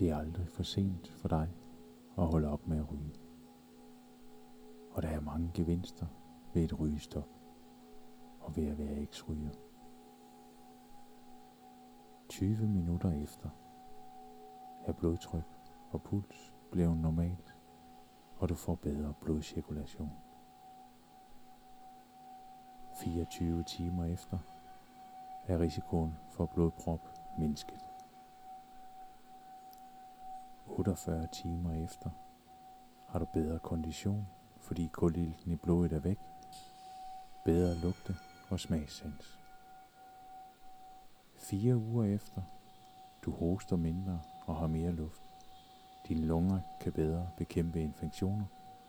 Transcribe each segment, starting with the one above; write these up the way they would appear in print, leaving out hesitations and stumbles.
Det er aldrig for sent for dig at holde op med at ryge. Og der er mange gevinster ved et rygestop og ved at være eks-ryger. 20 minutter efter er blodtryk og puls blevet normalt, og du får bedre blodcirkulation. 24 timer efter er risikoen for blodprop mindsket. 48 timer efter har du bedre kondition, fordi kulilten i blodet er væk, bedre lugte og smagssans. 4 uger efter, du hoster mindre og har mere luft. Dine lunger kan bedre bekæmpe infektioner.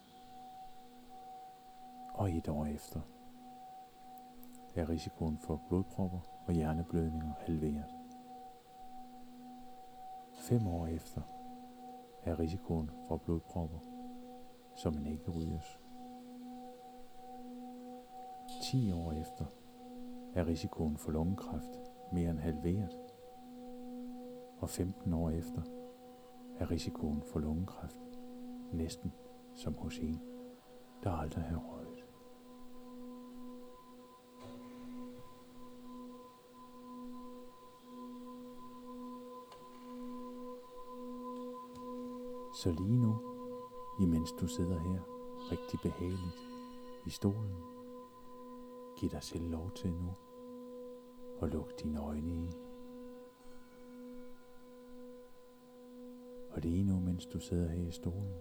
Og 1 år efter er risikoen for blodpropper og hjerneblødninger halveret. 5 år efter er risikoen for blodpropper, som en ikke rygers. 10 år efter er risikoen for lungekræft mere end halveret. Og 15 år efter er risikoen for lungekræft næsten som hos en, der aldrig har røget. Så lige nu, imens du sidder her rigtig behageligt i stolen, giv dig selv lov til nu at lukke dine øjne i. Og lige nu, mens du sidder her i stolen,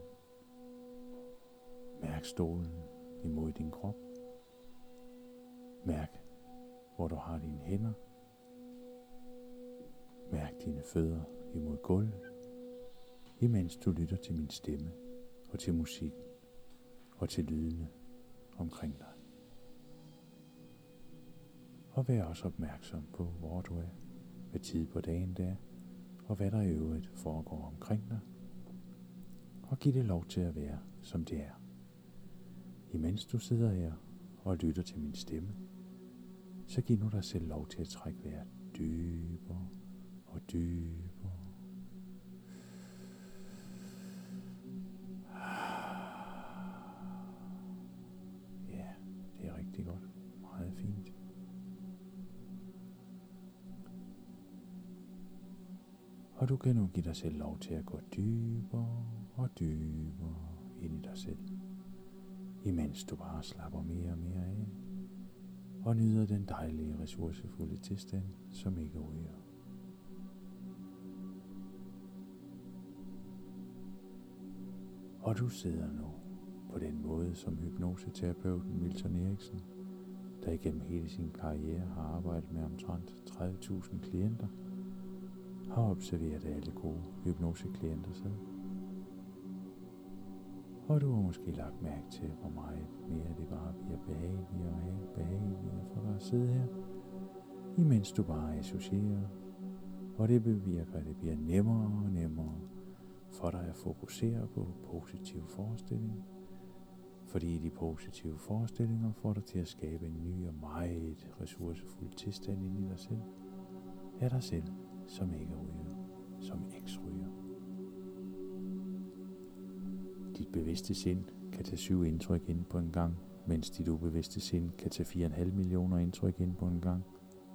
mærk stolen imod din krop. Mærk, hvor du har dine hænder. Mærk dine fødder imod gulvet, imens du lytter til min stemme og til musikken og til lydene omkring dig. Og vær også opmærksom på, hvor du er, hvad tid på dagen det er, og hvad der i øvrigt foregår omkring dig. Og giv det lov til at være, som det er. Imens du sidder her og lytter til min stemme, så giv nu dig selv lov til at trække vejret dybere og dybere. Ja, det er rigtig godt. Meget fint. Og du kan nu give dig selv lov til at gå dybere og dybere ind i dig selv, imens du bare slapper mere og mere af og nyder den dejlige, ressourcefulde tilstand, som ikke ryger. Og du sidder nu på den måde, som hypnoseterapeuten Milton Eriksen, der igennem hele sin karriere har arbejdet med omtrent 30.000 klienter, har observeret alle gode hypnoseklienter sidder. Og du har måske lagt mærke til, hvor meget mere det bare bliver behageligere og behageligere for dig at sidde her, imens du bare associerer. Og det bevirker, at det bliver nemmere og nemmere for dig at fokusere på positive forestillinger. Fordi de positive forestillinger får dig til at skabe en ny og meget ressourcefuld tilstand ind i dig selv. Af dig selv, som ikke ryger, som eks-ryger. Dit bevidste sind kan tage 7 indtryk ind på en gang, mens dit ubevidste sind kan tage 4,5 millioner indtryk ind på en gang.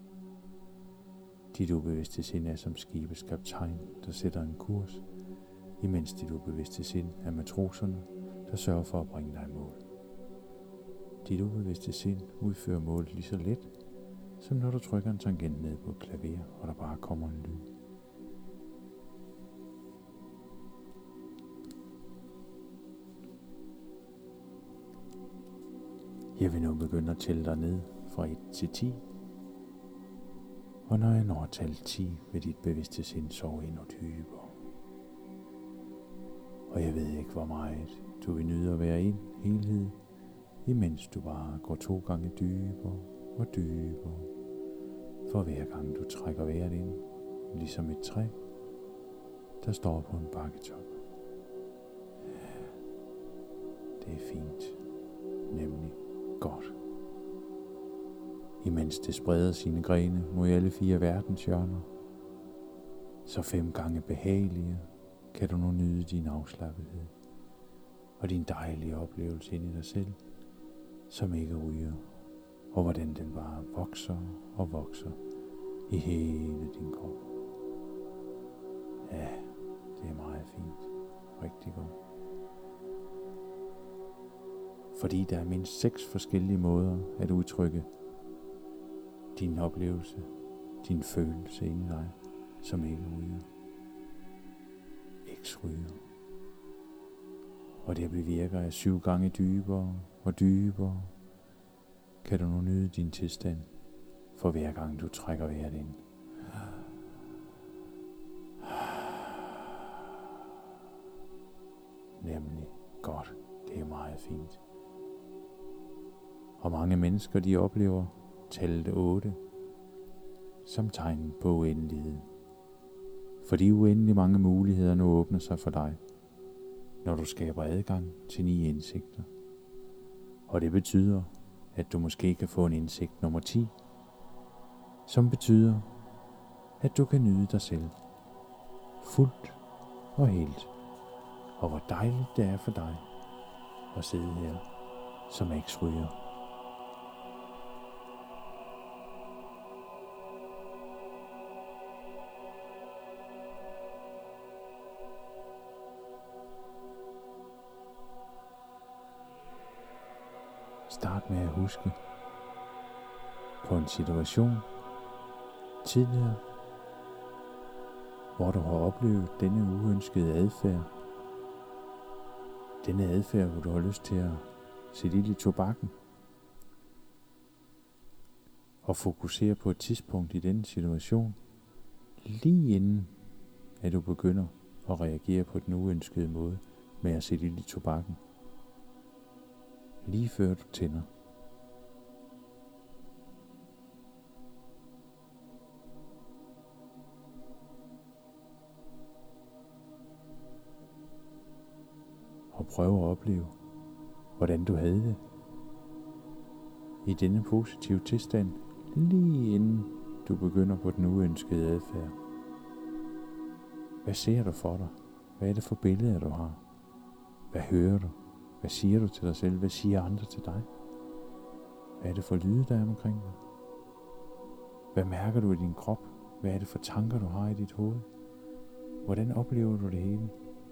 Dit ubevidste sind er som skibets kaptajn, der sætter en kurs, imens dit ubevidste sind er matroserne, der sørger for at bringe dig i mål. Dit ubevidste sind udfører målet lige så let, som når du trykker en tangent ned på et klaver, og der bare kommer en lyd. Jeg vil nu begynde at tælle dig ned fra 1 til 10. Og når jeg når tal 10, vil dit bevidste sind sove endnu dybere. Og jeg ved ikke, hvor meget du vil nyde at være i en helhed, imens du bare går 2 gange dybere og dybere. For hver gang du trækker vejret ind, ligesom et træ, der står på en bakketop. Det er fint, nemlig godt. Imens det spreder sine grene mod alle 4 verdenshjørner, så 5 gange behagelige kan du nu nyde din afslappethed og din dejlige oplevelse ind i dig selv, som ikke ryger, og hvordan den bare vokser og vokser i hele din krop. Ja, det er meget fint. Rigtig godt. Fordi der er mindst 6 forskellige måder at udtrykke din oplevelse, din følelse inde i dig, som ikke ryger. Ikke ryger. Og det bevirker, at 7 gange dybere og dybere kan du nu nyde din tilstand, for hver gang du trækker vejret ind. Nemlig godt. Det er meget fint. Og mange mennesker, de oplever tallet 8 som tegn på uendelighed. Fordi uendelig mange muligheder nu åbner sig for dig, når du skaber adgang til 9 indsigter. Og det betyder, at du måske kan få en indsigt nummer 10, som betyder, at du kan nyde dig selv fuldt og helt. Og hvor dejligt det er for dig at sidde her som eks-ryger. Start med at huske på en situation tidligere, hvor du har oplevet denne uønskede adfærd. Denne adfærd, hvor du har lyst til at sætte ild i tobakken. Og fokusere på et tidspunkt i denne situation, lige inden at du begynder at reagere på den uønskede måde med at sætte ild i tobakken. Lige før du tænder. Og prøv at opleve, hvordan du havde det i denne positive tilstand, lige inden du begynder på den uønskede adfærd. Hvad ser du for dig? Hvad er det for billeder, du har? Hvad hører du? Hvad siger du til dig selv? Hvad siger andre til dig? Hvad er det for lyde, der er omkring dig? Hvad mærker du i din krop? Hvad er det for tanker, du har i dit hoved? Hvordan oplever du det hele?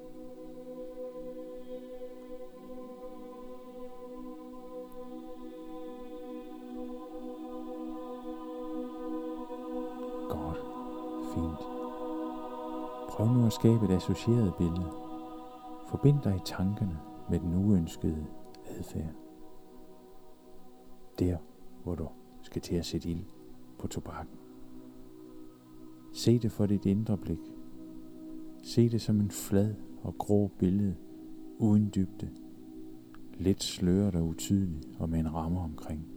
Godt. Fint. Prøv nu at skabe et associeret billede. Forbind dig i tankerne med den uønskede adfærd. Der, hvor du skal til at sætte ild på tobakken. Se det for dit indre blik. Se det som en flad og grå billede, uden dybde. Let sløret og utydeligt og med en ramme omkring.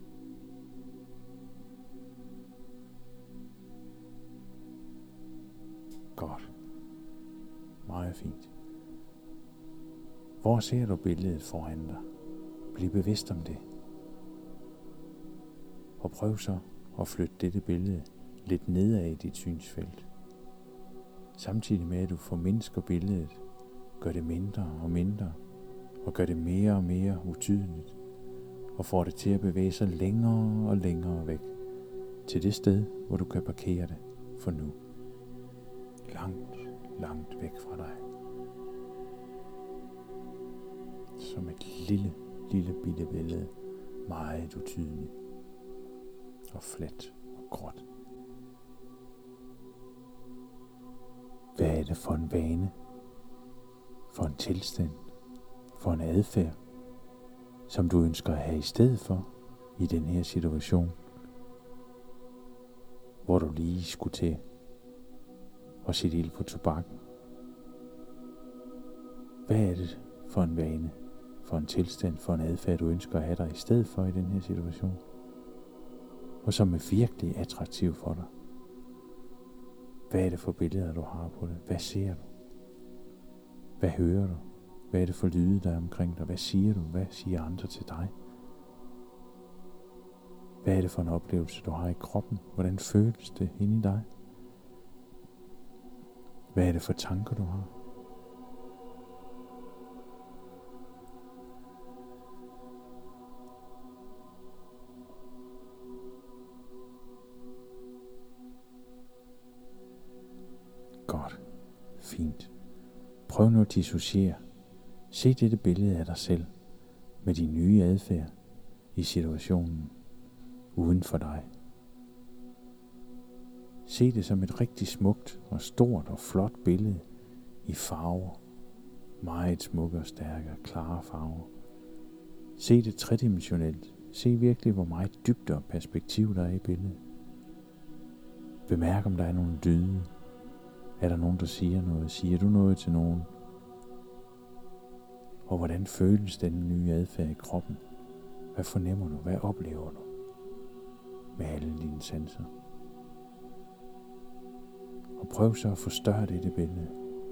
Godt. Meget fint. Hvor ser du billedet foran dig? Bliv bevidst om det. Og prøv så at flytte dette billede lidt nedad i dit synsfelt. Samtidig med at du formindsker billedet, gør det mindre og mindre, og gør det mere og mere utydeligt, og får det til at bevæge sig længere og længere væk, til det sted, hvor du kan parkere det for nu. Langt, langt væk fra dig. Som et lille bitte billede, meget utydeligt og fladt og gråt. Hvad er det for en vane, for en tilstand, for en adfærd, som du ønsker at have i stedet for i den her situation, hvor du lige skulle til at sætte ild på tobakken? Hvad er det for en vane, for en tilstand, for en adfærd, du ønsker at have dig i stedet for i den her situation, og som er virkelig attraktiv for dig? Hvad er det for billeder, du har på det? Hvad ser du? Hvad hører du? Hvad er det for lyde, der er omkring dig? Hvad siger du? Hvad siger andre til dig? Hvad er det for en oplevelse, du har i kroppen? Hvordan føles det inde i dig? Hvad er det for tanker, du har? Godt. Fint. Prøv nu at dissociere. Se dette billede af dig selv med din nye adfærd i situationen uden for dig. Se det som et rigtig smukt og stort og flot billede i farver. Meget smukke og stærke og klare farver. Se det tredimensionelt. Se virkelig, hvor meget dybde og perspektiv der er i billedet. Bemærk, om der er nogle lyde. Er der nogen, der siger noget? Siger du noget til nogen? Og hvordan føles den nye adfærd i kroppen? Hvad fornemmer du? Hvad oplever du? Med alle dine sanser. Og prøv så at forstørre dette billede.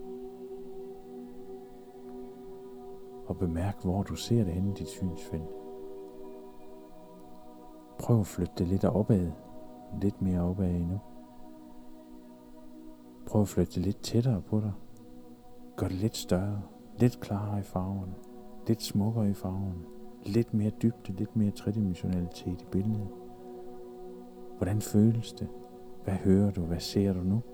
Og bemærk, hvor du ser det henne i dit synsfelt. Prøv at flytte det lidt opad. Lidt mere opad endnu. Prøv at flytte det lidt tættere på dig. Gør det lidt større. Lidt klarere i farverne. Lidt smukkere i farverne. Lidt mere dybde. Lidt mere tredimensionalitet i billedet. Hvordan føles det? Hvad hører du? Hvad ser du nu?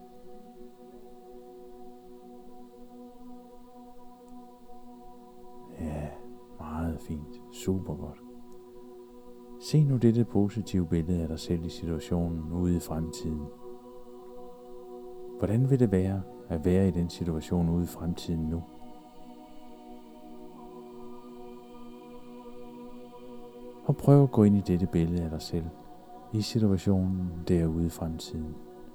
Ja, meget fint. Super godt. Se nu dette positive billede af dig selv i situationen ude i fremtiden. Hvordan vil det være at være i den situation ude i fremtiden nu? Og prøv at gå ind i dette billede af dig selv i situationen derude i fremtiden.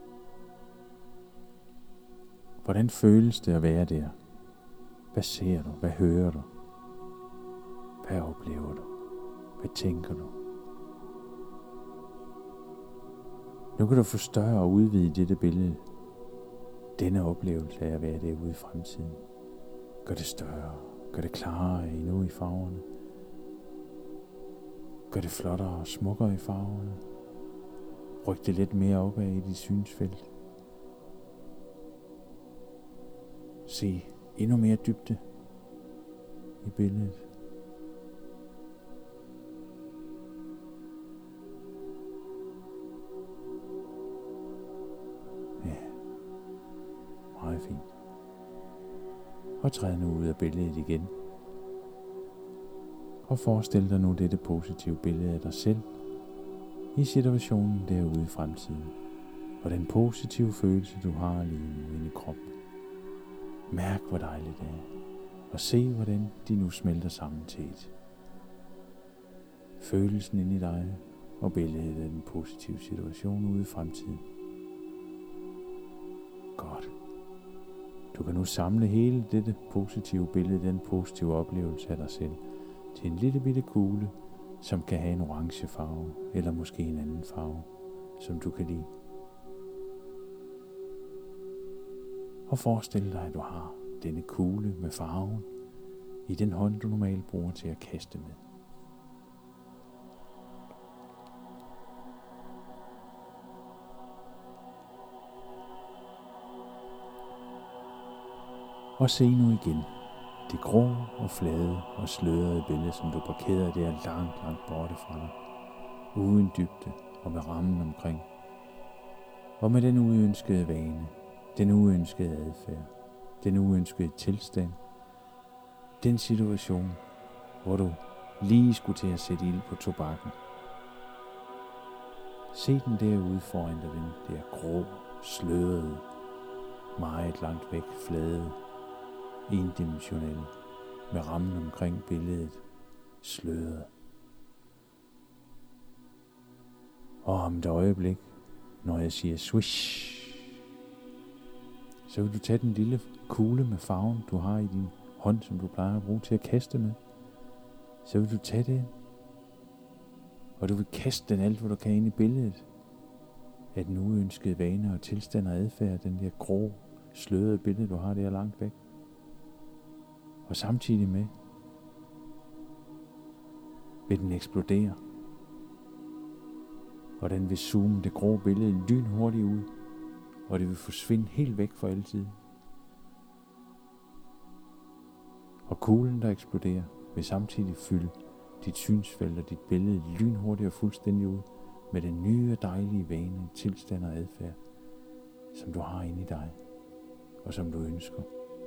Hvordan føles det at være der? Hvad ser du? Hvad hører du? Hvad oplever du? Hvad tænker du? Nu kan du forstørre og udvide dette billede. Denne oplevelse af at være derude i fremtiden. Gør det større. Gør det klarere endnu i farverne. Gør det flottere og smukkere i farverne. Ryk det lidt mere opad i dit synsfelt. Se endnu mere dybde i billedet. Ja, meget fint. Og træd nu ud af billedet igen. Og forestil dig nu dette positive billede af dig selv i situationen derude i fremtiden. Og den positive følelse, du har lige nu inde i kroppen. Mærk, hvor dejligt det er. Og se, hvordan de nu smelter sammen til et. Følelsen inde i dig og billedet af den positive situation ude i fremtiden. Godt. Du kan nu samle hele dette positive billede, den positive oplevelse af dig selv, til en lille bitte kugle, som kan have en orange farve, eller måske en anden farve, som du kan lide. Og forestil dig, at du har denne kugle med farven i den hånd, du normalt bruger til at kaste med. Og se nu igen det grå og flade og slørede billede, som du parkerede der langt borte fra dig, uden dybde og med rammen omkring, og med den uønskede vane, den uønskede adfærd, den uønskede tilstand, den situation, hvor du lige skulle til at sætte ild på tobakken. Se den derude foran dig, den der grå, slørede, meget langt væk, flade, endimensionelle, med rammen omkring billedet, sløret. Og om et øjeblik, når jeg siger swish, så vil du tage den lille kugle med farven, du har i din hånd, som du plejer at bruge til at kaste med. Så vil du tage det, og du vil kaste den alt, hvad du kan ind i billedet af den uønskede vane og tilstand og adfærd, den der grå, slørede billede, du har der langt væk. Og samtidig med vil den eksplodere, og den vil zoome det grå billede lynhurtigt ud, og det vil forsvinde helt væk for altid. Og kuglen, der eksploderer, vil samtidig fylde dit synsfelt og dit billede lynhurtigt og fuldstændig ud med den nye og dejlige vane, tilstand og adfærd, som du har inde i dig og som du ønsker.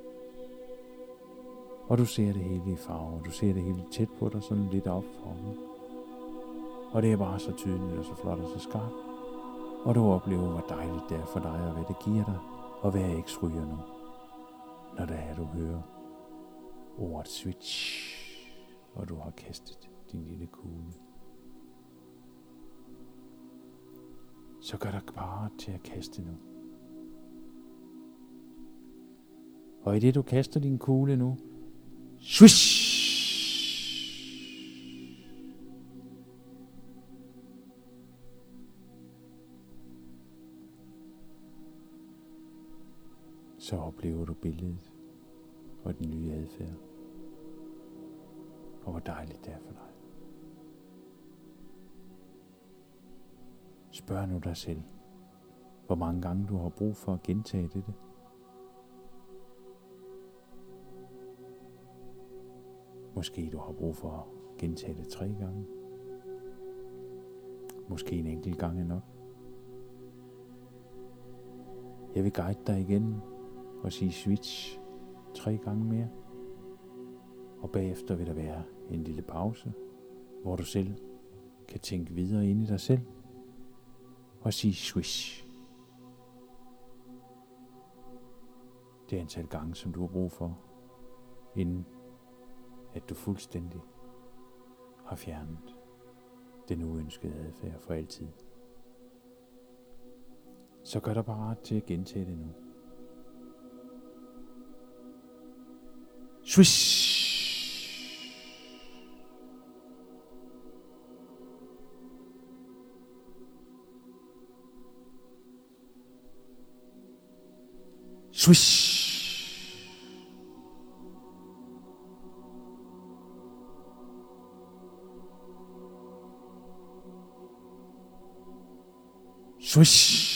Og du ser det hele i farver, du ser det hele tæt på dig, sådan lidt opformet. Og det er bare så tydeligt og så flot og så skarpt. Og du oplever, hvor dejligt det er for dig, og hvad det giver dig, og være eks-ryger nu. Når det er, du hører ordet switch, og du har kastet din lille kugle. Så gør dig parat til at kaste nu. Og i det du kaster din kugle nu, swish! Så oplever du billedet og den nye adfærd. Og hvor dejligt det er for dig. Spørg nu dig selv, hvor mange gange du har brug for at gentage dette. Måske du har brug for at gentage det 3 gange. Måske en enkelt gang er nok. Jeg vil guide dig igen og sige switch 3 gange mere. Og bagefter vil der være en lille pause, hvor du selv kan tænke videre ind i dig selv og sige swish. Det antal gange, som du har brug for, inden at du fuldstændig har fjernet den uønskede adfærd for altid. Så gør dig parat til at gentage det nu. Swish! Swish! Swish!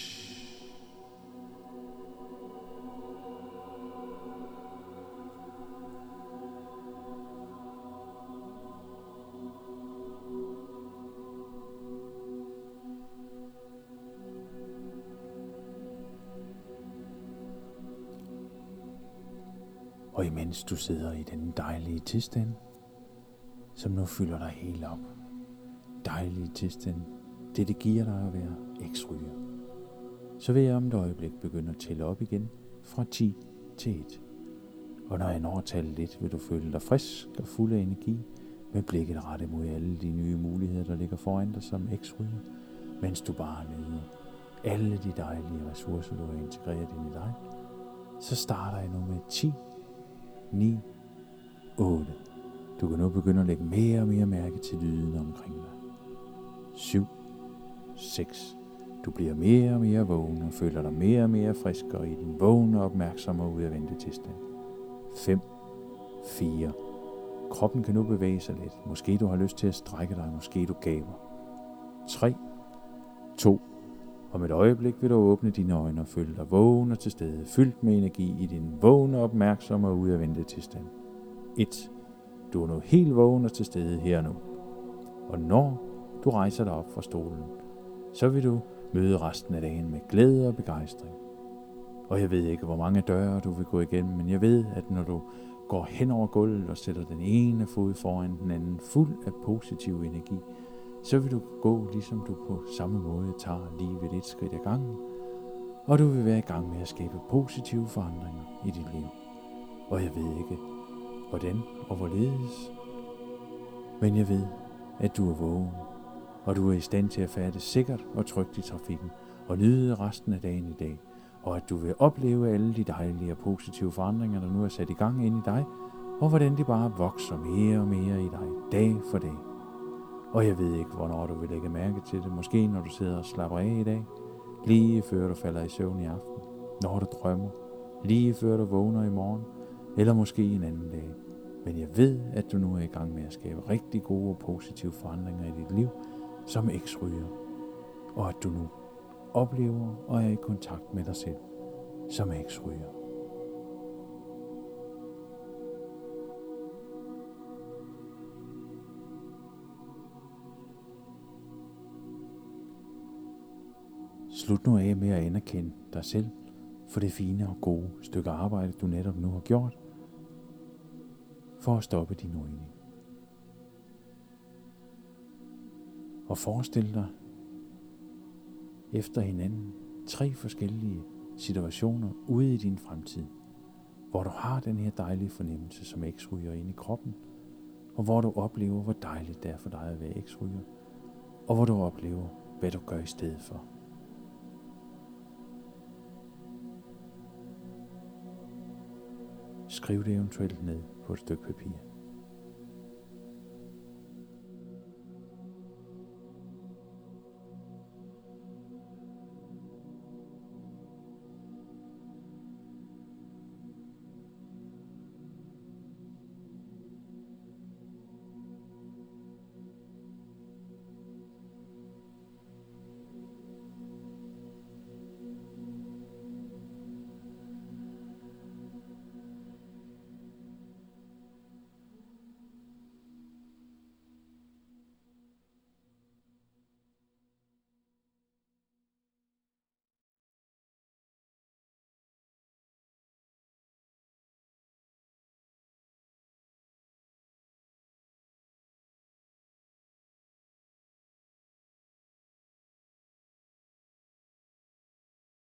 Og imens du sidder i den dejlige tilstand, som nu fylder dig helt op. Dejlige tilstand, det giver dig at være eks-ryger. Så vil jeg om et øjeblik begynde at tælle op igen fra 10 til 1. Og når jeg når tallet 1, vil du føle dig frisk og fuld af energi, med blikket rettet mod alle de nye muligheder, der ligger foran dig som eks-ryger, mens du bare nyder alle de dejlige ressourcer, du har integreret ind i dig. Så starter jeg nu med 10, 9, 8. Du kan nu begynde at lægge mere og mere mærke til lyden omkring dig. 7, 6. Du bliver mere og mere vågen og føler dig mere og mere friskere i den vågne, opmærksomme og udadvendte tilstand. 5, 4. Kroppen kan nu bevæge sig lidt. Måske du har lyst til at strække dig, måske du gaber. 3, 2. Om et øjeblik vil du åbne dine øjne og føle dig vågen og til stede, fyldt med energi i din vågne, opmærksomme og udadvendte tilstand. 1. Du er nu helt vågen og til stede her nu. Og når du rejser dig op fra stolen, så vil du møde resten af dagen med glæde og begejstring. Og jeg ved ikke, hvor mange døre du vil gå igennem, men jeg ved, at når du går hen over gulvet og sætter den ene fod foran den anden, fuld af positiv energi, så vil du gå, ligesom du på samme måde tager livet et skridt ad gangen, og du vil være i gang med at skabe positive forandringer i dit liv. Og jeg ved ikke, hvordan og hvorledes, men jeg ved, at du er vågen, og du er i stand til at færdes sikkert og trygt i trafikken, og nyde resten af dagen i dag, og at du vil opleve alle de dejlige og positive forandringer, der nu er sat i gang ind i dig, og hvordan de bare vokser mere og mere i dig, dag for dag. Og jeg ved ikke, hvornår du vil lægge mærke til det. Måske når du sidder og slapper af i dag, lige før du falder i søvn i aften, når du drømmer, lige før du vågner i morgen, eller måske en anden dag. Men jeg ved, at du nu er i gang med at skabe rigtig gode og positive forandringer i dit liv som eks-ryger, og at du nu oplever og er i kontakt med dig selv som eks-ryger. Slut nu af med at anerkende dig selv for det fine og gode stykke arbejde, du netop nu har gjort, for at stoppe din rygning. Og forestil dig efter hinanden 3 forskellige situationer ude i din fremtid, hvor du har den her dejlige fornemmelse som eksryger ind i kroppen, og hvor du oplever, hvor dejligt det er for dig at være eksryger, og hvor du oplever, hvad du gør i stedet for. Skriv det eventuelt ned på et stykke papir.